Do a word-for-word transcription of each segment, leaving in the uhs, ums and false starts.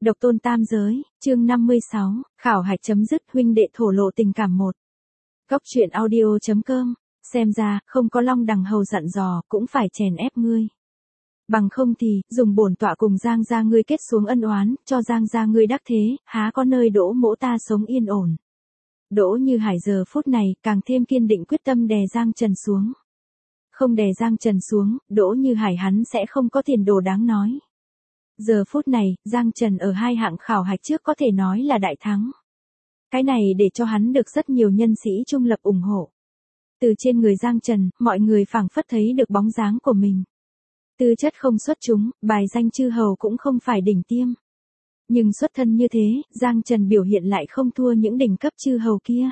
Độc tôn tam giới, chương năm mươi sáu, khảo hạch chấm dứt, huynh đệ thổ lộ tình cảm một. Góc truyện audio chấm com, xem ra, không có Long Đằng Hầu dặn dò, cũng phải chèn ép ngươi. Bằng không thì, dùng bổn tọa cùng Giang gia ngươi kết xuống ân oán, cho Giang gia ngươi đắc thế, há có nơi Đỗ mỗ ta sống yên ổn. Đỗ Như Hải giờ phút này, càng thêm kiên định quyết tâm đè Giang Trần xuống. Không đè Giang Trần xuống, Đỗ Như Hải hắn sẽ không có tiền đồ đáng nói. Giờ phút này, Giang Trần ở hai hạng khảo hạch trước có thể nói là đại thắng. Cái này để cho hắn được rất nhiều nhân sĩ trung lập ủng hộ. Từ trên người Giang Trần, mọi người phảng phất thấy được bóng dáng của mình. Tư chất không xuất chúng, bài danh chư hầu cũng không phải đỉnh tiêm. Nhưng xuất thân như thế, Giang Trần biểu hiện lại không thua những đỉnh cấp chư hầu kia.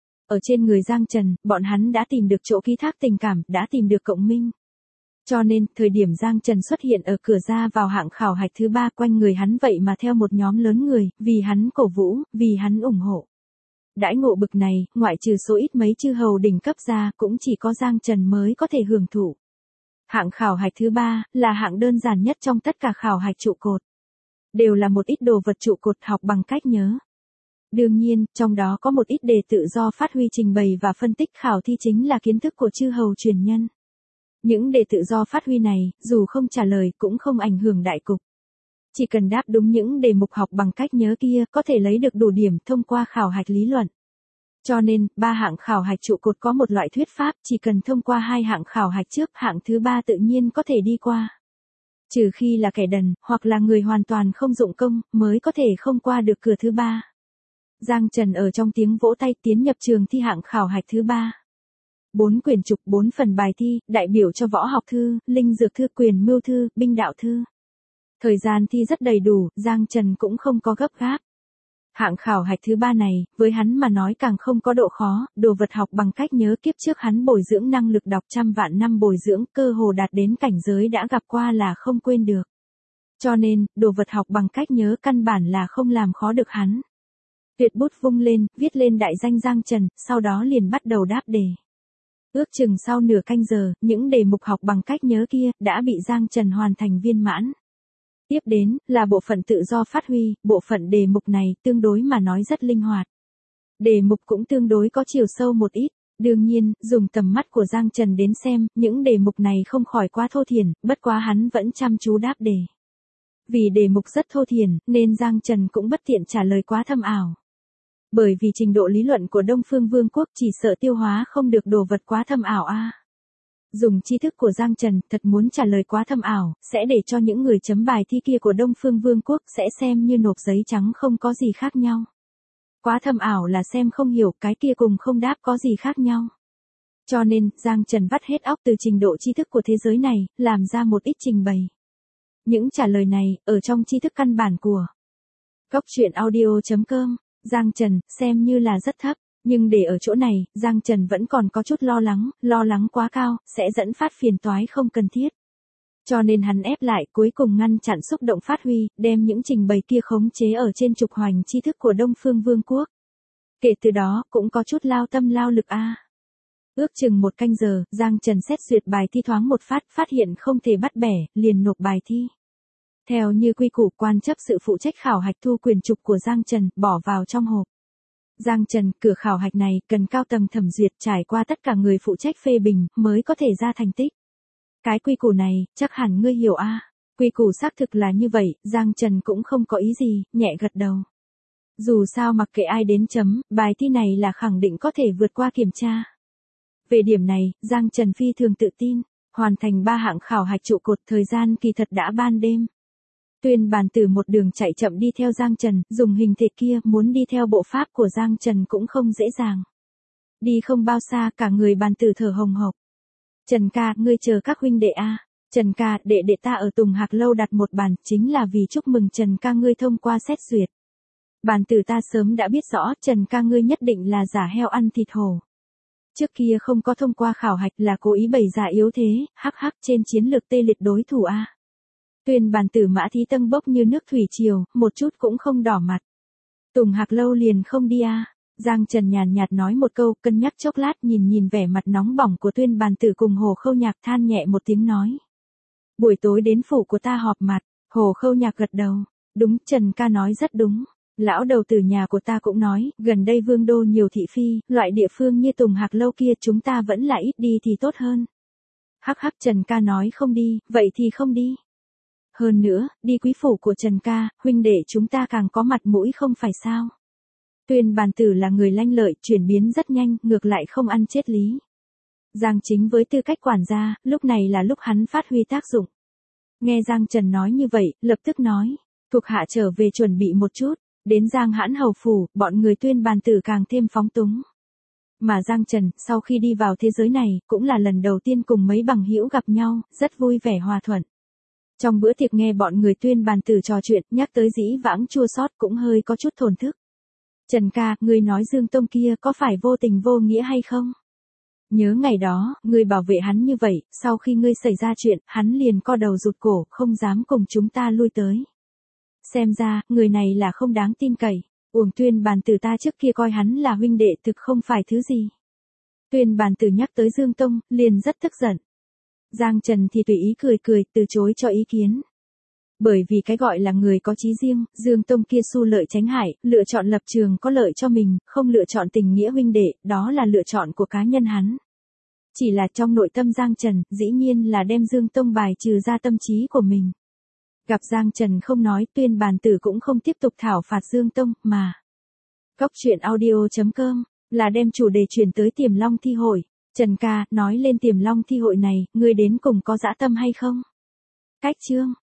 Ở trên người Giang Trần, bọn hắn đã tìm được chỗ ký thác tình cảm, đã tìm được cộng minh. Cho nên, thời điểm Giang Trần xuất hiện ở cửa ra vào hạng khảo hạch thứ ba, quanh người hắn vậy mà theo một nhóm lớn người, vì hắn cổ vũ, vì hắn ủng hộ. Đãi ngộ bực này, ngoại trừ số ít mấy chư hầu đỉnh cấp ra, cũng chỉ có Giang Trần mới có thể hưởng thụ. Hạng khảo hạch thứ ba, là hạng đơn giản nhất trong tất cả khảo hạch trụ cột. Đều là một ít đồ vật trụ cột học bằng cách nhớ. Đương nhiên, trong đó có một ít đề tự do phát huy trình bày và phân tích khảo thi chính là kiến thức của chư hầu truyền nhân. Những đề tự do phát huy này, dù không trả lời cũng không ảnh hưởng đại cục. Chỉ cần đáp đúng những đề mục học bằng cách nhớ kia, có thể lấy được đủ điểm thông qua khảo hạch lý luận. Cho nên, ba hạng khảo hạch trụ cột có một loại thuyết pháp, chỉ cần thông qua hai hạng khảo hạch trước, hạng thứ ba tự nhiên có thể đi qua. Trừ khi là kẻ đần, hoặc là người hoàn toàn không dụng công, mới có thể không qua được cửa thứ ba. Giang Trần ở trong tiếng vỗ tay tiến nhập trường thi hạng khảo hạch thứ ba. Bốn quyển trục, bốn phần bài thi, đại biểu cho võ học thư, linh dược thư, quyền mưu thư, binh đạo thư. Thời gian thi rất đầy đủ, Giang Trần cũng không có gấp gáp. Hạng khảo hạch thứ ba này, với hắn mà nói càng không có độ khó, đồ vật học bằng cách nhớ kiếp trước hắn bồi dưỡng năng lực đọc trăm vạn năm bồi dưỡng, cơ hồ đạt đến cảnh giới đã gặp qua là không quên được. Cho nên, đồ vật học bằng cách nhớ căn bản là không làm khó được hắn. Tuyệt bút vung lên, viết lên đại danh Giang Trần, sau đó liền bắt đầu đáp đề. Ước chừng sau nửa canh giờ, những đề mục học bằng cách nhớ kia, đã bị Giang Trần hoàn thành viên mãn. Tiếp đến, là bộ phận tự do phát huy, bộ phận đề mục này, tương đối mà nói rất linh hoạt. Đề mục cũng tương đối có chiều sâu một ít, đương nhiên, dùng tầm mắt của Giang Trần đến xem, những đề mục này không khỏi quá thô thiển, bất quá hắn vẫn chăm chú đáp đề. Vì đề mục rất thô thiển, nên Giang Trần cũng bất tiện trả lời quá thâm ảo. Bởi vì trình độ lý luận của Đông Phương Vương quốc chỉ sợ tiêu hóa không được đồ vật quá thâm ảo a. À. Dùng tri thức của Giang Trần, thật muốn trả lời quá thâm ảo, sẽ để cho những người chấm bài thi kia của Đông Phương Vương quốc sẽ xem như nộp giấy trắng không có gì khác nhau. Quá thâm ảo là xem không hiểu, cái kia cùng không đáp có gì khác nhau. Cho nên, Giang Trần vắt hết óc từ trình độ tri thức của thế giới này, làm ra một ít trình bày. Những trả lời này, ở trong tri thức căn bản của góc truyện audio chấm com. Giang Trần, xem như là rất thấp, nhưng để ở chỗ này, Giang Trần vẫn còn có chút lo lắng, lo lắng quá cao, sẽ dẫn phát phiền toái không cần thiết. Cho nên hắn ép lại, cuối cùng ngăn chặn xúc động phát huy, đem những trình bày kia khống chế ở trên trục hoành tri thức của Đông Phương Vương quốc. Kể từ đó, cũng có chút lao tâm lao lực a. À. Ước chừng một canh giờ, Giang Trần xét duyệt bài thi thoáng một phát, phát hiện không thể bắt bẻ, liền nộp bài thi. Theo như quy củ, quan chấp sự phụ trách khảo hạch thu quyền trục của Giang Trần, bỏ vào trong hộp. Giang Trần, cửa khảo hạch này, cần cao tầng thẩm duyệt trải qua tất cả người phụ trách phê bình, mới có thể ra thành tích. Cái quy củ này, chắc hẳn ngươi hiểu a. À. Quy củ xác thực là như vậy, Giang Trần cũng không có ý gì, nhẹ gật đầu. Dù sao mặc kệ ai đến chấm, bài thi này là khẳng định có thể vượt qua kiểm tra. Về điểm này, Giang Trần phi thường tự tin, hoàn thành ba hạng khảo hạch trụ cột, thời gian kỳ thật đã ban đêm. Tuyên Bàn Tử một đường chạy chậm đi theo Giang Trần, dùng hình thể kia, muốn đi theo bộ pháp của Giang Trần cũng không dễ dàng. Đi không bao xa, cả người Bàn Tử thở hồng hộc. Trần ca, ngươi chờ các huynh đệ a. À. Trần ca, đệ đệ ta ở Tùng Hạc lâu đặt một bàn, chính là vì chúc mừng Trần ca ngươi thông qua xét duyệt. Bàn Tử ta sớm đã biết rõ, Trần ca ngươi nhất định là giả heo ăn thịt hổ. Trước kia không có thông qua khảo hạch là cố ý bày giả yếu thế, hắc hắc trên chiến lược tê liệt đối thủ a. À. Tuyên Bàn Tử Mã Thí Tân bốc như nước thủy triều, một chút cũng không đỏ mặt. Tùng Hạc lâu liền không đi a. À. Giang Trần nhàn nhạt nói một câu, cân nhắc chốc lát, nhìn nhìn vẻ mặt nóng bỏng của Tuyên Bàn Tử cùng Hồ Khâu Nhạc, than nhẹ một tiếng nói. Buổi tối đến phủ của ta họp mặt. Hồ Khâu Nhạc gật đầu. Đúng, Trần ca nói rất đúng. Lão đầu tử nhà của ta cũng nói, gần đây vương đô nhiều thị phi, loại địa phương như Tùng Hạc Lâu kia chúng ta vẫn là ít đi thì tốt hơn. Hắc hắc, Trần ca nói không đi, vậy thì không đi. Hơn nữa, đi quý phủ của Trần ca, huynh đệ chúng ta càng có mặt mũi không phải sao. Tuyên Bàn Tử là người lanh lợi, chuyển biến rất nhanh, ngược lại không ăn chết lý. Giang Chính với tư cách quản gia, lúc này là lúc hắn phát huy tác dụng. Nghe Giang Trần nói như vậy, lập tức nói, thuộc hạ trở về chuẩn bị một chút, đến Giang Hãn hầu phủ, bọn người Tuyên Bàn Tử càng thêm phóng túng. Mà Giang Trần, sau khi đi vào thế giới này, cũng là lần đầu tiên cùng mấy bằng hữu gặp nhau, rất vui vẻ hòa thuận. Trong bữa tiệc nghe bọn người Tuyên Bàn Tử trò chuyện, nhắc tới dĩ vãng chua xót cũng hơi có chút thổn thức. Trần ca, ngươi nói Dương Tông kia có phải vô tình vô nghĩa hay không? Nhớ ngày đó, ngươi bảo vệ hắn như vậy, sau khi ngươi xảy ra chuyện, hắn liền co đầu rụt cổ, không dám cùng chúng ta lui tới. Xem ra, người này là không đáng tin cậy. Uổng Tuyên Bàn Tử ta trước kia coi hắn là huynh đệ thực không phải thứ gì. Tuyên Bàn Tử nhắc tới Dương Tông, liền rất tức giận. Giang Trần thì tùy ý cười cười, từ chối cho ý kiến. Bởi vì cái gọi là người có chí riêng, Dương Tông kia xu lợi tránh hại, lựa chọn lập trường có lợi cho mình, không lựa chọn tình nghĩa huynh đệ, đó là lựa chọn của cá nhân hắn. Chỉ là trong nội tâm Giang Trần, dĩ nhiên là đem Dương Tông bài trừ ra tâm trí của mình. Gặp Giang Trần không nói, Tuyên Bàn Tử cũng không tiếp tục thảo phạt Dương Tông, mà. Cốc truyện audio chấm com là đem chủ đề chuyển tới Tiềm Long thi hội. Trần ca, nói lên Tiềm Long thi hội này, ngươi đến cùng có dã tâm hay không? Cách chương